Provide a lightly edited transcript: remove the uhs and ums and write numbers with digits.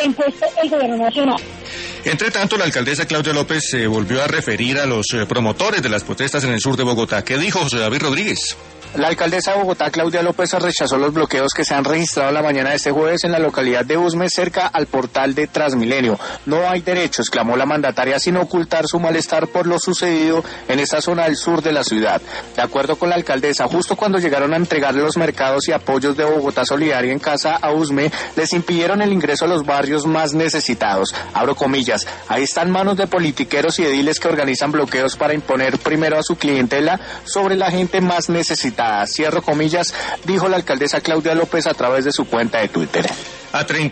impuesto el gobierno nacional. Entre tanto, la alcaldesa Claudia López se volvió a referir a los promotores de las protestas en el sur de Bogotá. ¿Qué dijo José David Rodríguez? La alcaldesa de Bogotá, Claudia López, rechazó los bloqueos que se han registrado la mañana de este jueves en la localidad de Usme, cerca al portal de Transmilenio. No hay derecho, exclamó la mandataria, sin ocultar su malestar por lo sucedido en esta zona del sur de la ciudad. De acuerdo con la alcaldesa, justo cuando llegaron a entregarle los mercados y apoyos de Bogotá Solidaria en casa a Usme, les impidieron el ingreso a los barrios más necesitados. Abro comillas, ahí están manos de politiqueros y ediles que organizan bloqueos para imponer primero a su clientela sobre la gente más necesitada. Cierro comillas, dijo la alcaldesa Claudia López a través de su cuenta de Twitter. A 30